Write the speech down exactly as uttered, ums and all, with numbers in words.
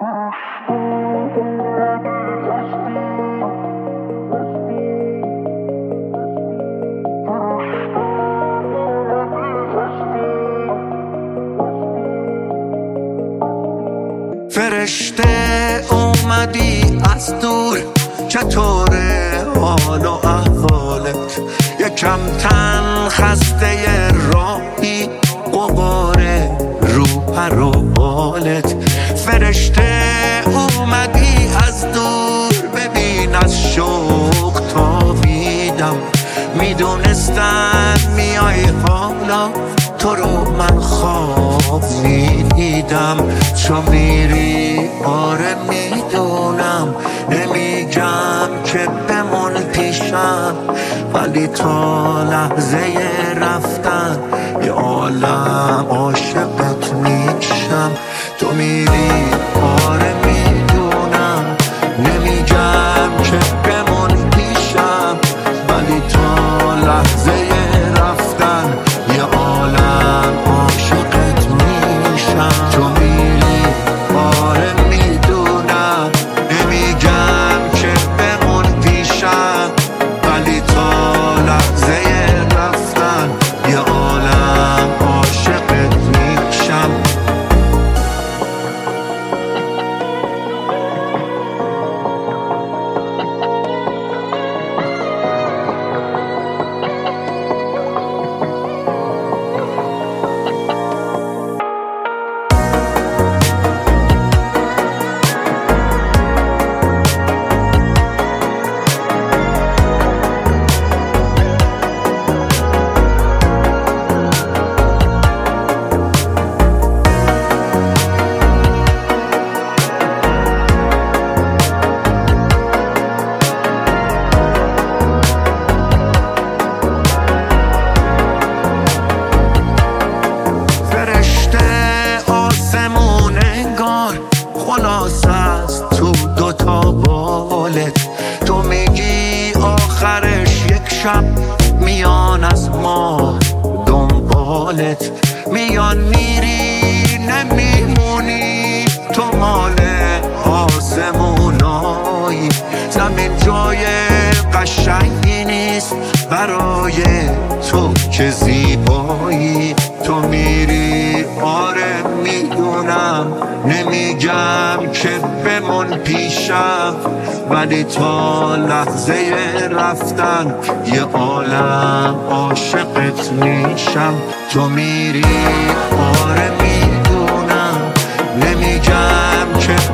فرشته اومدی از دور، چطوره حال و احوالت؟ یکم تن خسته راهی، قباره رو پر و بالت. فرشته اومدی از دور، ببین از شوق تابیدم. میدونستم میای حالا، تو رو من خواب میدیدم. چو میری آره میدونم، نمیگم که بمون پیشم، ولی تا لحظه رفتن یه عالم عاشقت میشم. تو میری آره میدونم، نمیگم که بمون پیشم، ولی تا لحظه رفتن یه عالم عاشقت میشم. تو میری آره میدونم، نمیگم که بمون پیشم، ولی تا لحظه رفتن یه عالم عاشقت میشم. خلاص است تو دوتا بالت، تو میگی آخرش یک شب میان از ما دنبالت. میان میری نمیمونی، تو مال آسمونایی. زمین جای قشنگی نیست برای تو که زیبایی. تو میری آره میدونم، نمیگم که بمون پیشم، ولی تا لحظه رفتن یه عالم عاشقت میشم. تو میری آره میدونم، نمیگم که